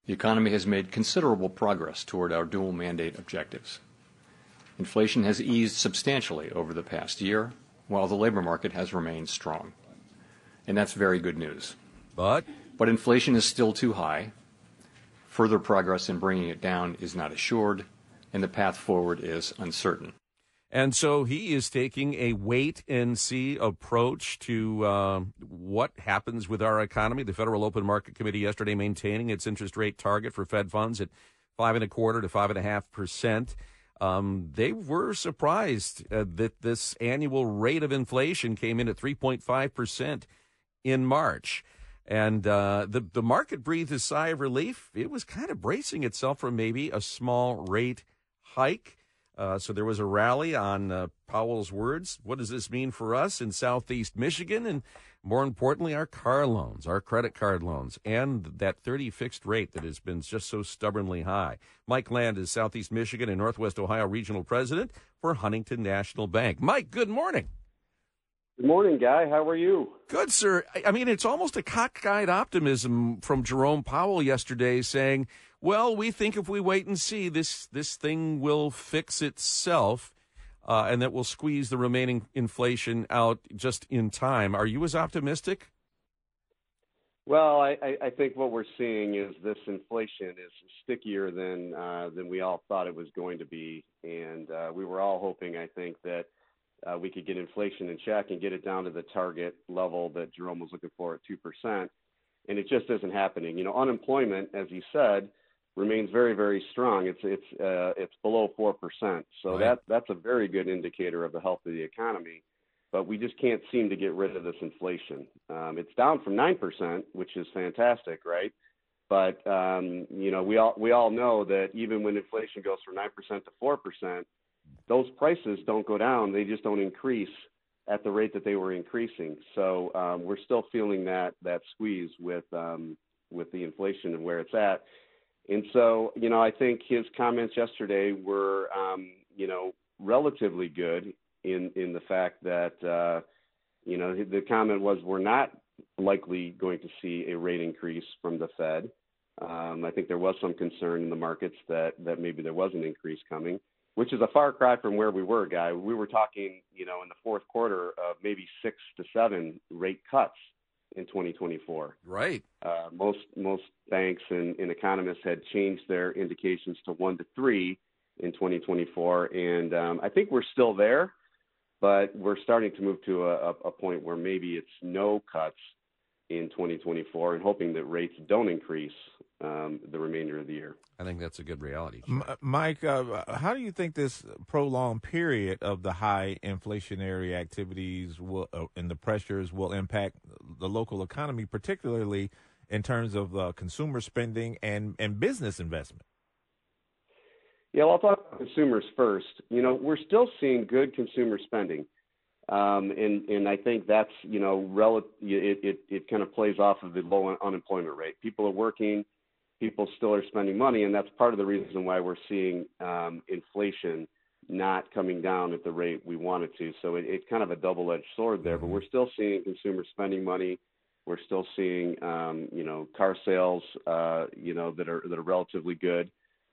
The economy has made considerable progress toward our dual mandate objectives. Inflation has eased substantially over the past year, while the labor market has remained strong. And that's very good news. But inflation is still too high. Further progress in bringing it down is not assured, and the path forward is uncertain. And so he is taking a wait-and-see approach to what happens with our economy. The Federal Open Market Committee yesterday maintaining its interest rate target for Fed funds at 5.25% to 5.5%. They were surprised that this annual rate of inflation came in at 3.5% in March. And the market breathed a sigh of relief. It was kind of bracing itself for maybe a small rate hike. So there was a rally on Powell's words. What does this mean for us in Southeast Michigan? And more importantly, our car loans, our credit card loans, and that 30 fixed rate that has been just so stubbornly high. Mike Land is Southeast Michigan and Northwest Ohio Regional President for Huntington National Bank. Mike, good morning. Good morning, Guy. How are you? Good, sir. I mean, it's almost a cockeyed optimism from Jerome Powell yesterday saying, well, we think if we wait and see, this thing will fix itself and that we'll squeeze the remaining inflation out just in time. Are you as optimistic? Well, I think what we're seeing is this inflation is stickier than we all thought it was going to be. And we were all hoping, I think, that we could get inflation in check and get it down to the target level that Jerome was looking for at 2%. And it just isn't happening. You know, unemployment, as you said, remains very, very strong. It's below 4%. So right. That's a very good indicator of the health of the economy. But we just can't seem to get rid of this inflation. It's down from 9%, which is fantastic, right? But you know, we all know that even when inflation goes from 9% to 4%, those prices don't go down. They just don't increase at the rate that they were increasing. So we're still feeling that squeeze with the inflation and where it's at. And so, you know, I think his comments yesterday were, you know, relatively good in the fact that, you know, the comment was we're not likely going to see a rate increase from the Fed. I think there was some concern in the markets that maybe there was an increase coming, which is a far cry from where we were, Guy. We were talking, you know, in the fourth quarter of maybe 6 to 7 rate cuts in 2024. Right. Most banks and economists had changed their indications to 1 to 3 in 2024, and I think we're still there, but we're starting to move to a point where maybe it's no cuts in 2024 and hoping that rates don't increase the remainder of the year. I think that's a good reality. Mike, how do you think this prolonged period of the high inflationary activities and the pressures will impact the local economy, particularly in terms of consumer spending and business investment? Yeah, well, I'll talk about consumers first. You know, we're still seeing good consumer spending. And I think that's, you know, it kind of plays off of the low unemployment rate. People are working, people still are spending money, and that's part of the reason why we're seeing inflation not coming down at the rate we want it to. So it's kind of a double-edged sword there, but we're still seeing consumers spending money. We're still seeing, you know, car sales, you know, that are relatively good.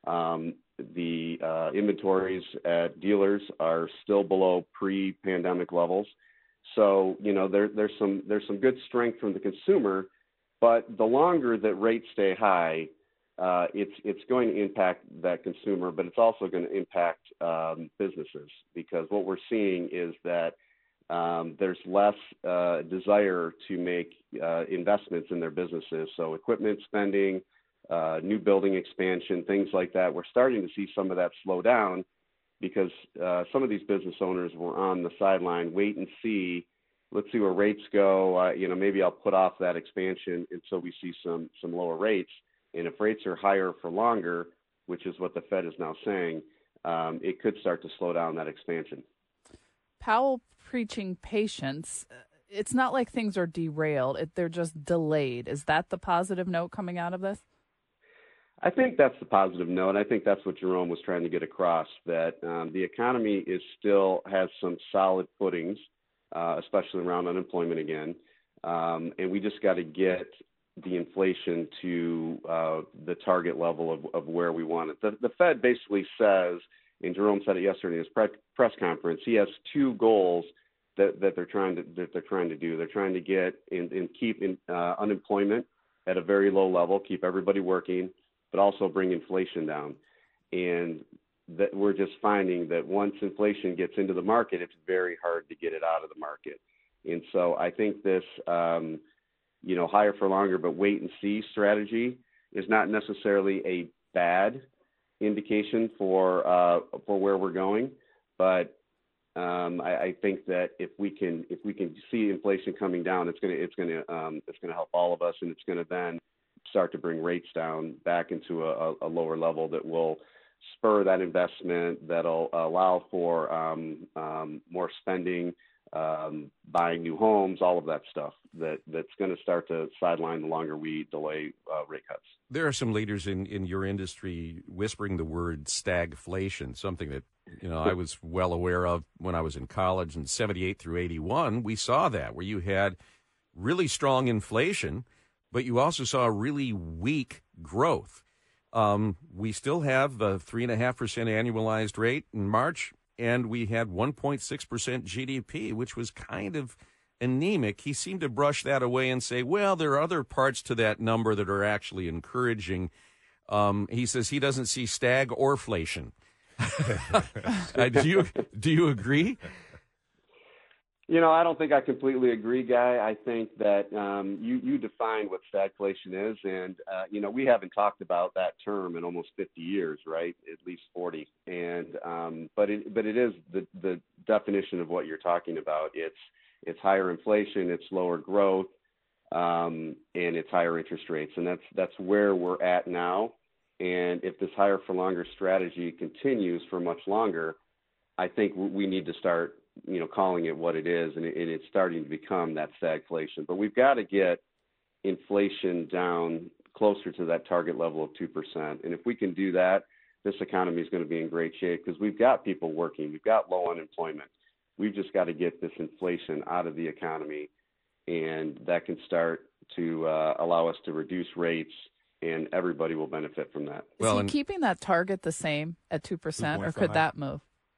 The inventories at dealers are still below pre-pandemic levels. So, you know, there's some good strength from the consumer, but the longer that rates stay high, it's going to impact that consumer, but it's also going to impact businesses, because what we're seeing is that there's less desire to make investments in their businesses. So equipment spending, new building expansion, things like that. We're starting to see some of that slow down because some of these business owners were on the sideline, wait and see. Let's see where rates go. You know, maybe I'll put off that expansion until we see some lower rates. And if rates are higher for longer, which is what the Fed is now saying, it could start to slow down that expansion. Powell preaching patience. It's not like things are derailed. They're just delayed. Is that the positive note coming out of this? I think that's the positive note. I think that's what Jerome was trying to get across, that the economy still has some solid footings, especially around unemployment again. And we just got to get the inflation to the target level of where we want it. The Fed basically says, and Jerome said it yesterday in his press conference, he has two goals that they're trying to do. They're trying to get and keep unemployment at a very low level, keep everybody working, but also bring inflation down. And that we're just finding that once inflation gets into the market, it's very hard to get it out of the market. And so I think this, higher for longer, but wait and see strategy is not necessarily a bad indication for where we're going. But I think that if we can see inflation coming down, it's going to help all of us, and it's going to then start to bring rates down back into a lower level that will spur that investment, that'll allow for more spending, buying new homes, all of that stuff that's going to start to sideline the longer we delay rate cuts. There are some leaders in your industry whispering the word stagflation, something that I was well aware of when I was in college in 78 through 81. We saw that where you had really strong inflation, but you also saw really weak growth. We still have a 3.5% annualized rate in March, and we had 1.6% GDP, which was kind of anemic. He seemed to brush that away and say, well, there are other parts to that number that are actually encouraging. He says he doesn't see stag or inflation. Do you agree? I don't think I completely agree, Guy. I think that you defined what stagflation is, and we haven't talked about that term in almost 50 years, right? At least 40. And but it is the definition of what you're talking about. It's higher inflation, it's lower growth, and it's higher interest rates, and that's where we're at now. And if this higher for longer strategy continues for much longer, I think we need to start calling it what it is, and it's starting to become that stagflation. But we've got to get inflation down closer to that target level of 2%. And if we can do that, this economy is going to be in great shape because we've got people working. We've got low unemployment. We've just got to get this inflation out of the economy, and that can start to allow us to reduce rates, and everybody will benefit from that. Is he keeping that target the same at 2%, or could that move?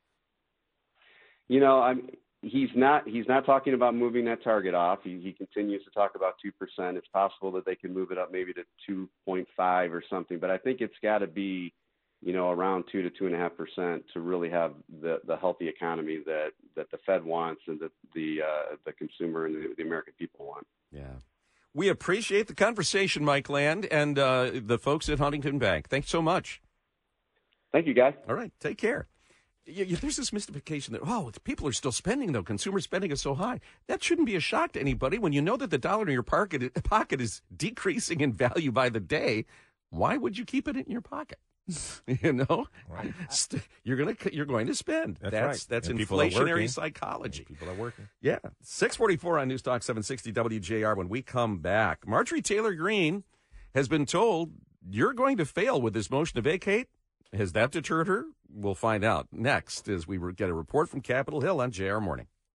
He's not talking about moving that target off. He continues to talk about 2%. It's possible that they can move it up maybe to 2.5 or something, but I think it's got to be, around 2 to 2.5% to really have the healthy economy that the Fed wants and that the consumer and the American people want. Yeah. We appreciate the conversation, Mike Land, and the folks at Huntington Bank. Thanks so much. Thank you, guys. All right. Take care. There's this mystification that, people are still spending, though. Consumer spending is so high. That shouldn't be a shock to anybody when you know that the dollar in your pocket is decreasing in value by the day. Why would you keep it in your pocket? Right. You're going to spend. That's That's and inflationary psychology. And people are working. Yeah. 644 on News Talk 760 WJR. When we come back, Marjorie Taylor Greene has been told you're going to fail with this motion to vacate. Has that deterred her? We'll find out next as we get a report from Capitol Hill on JR Morning.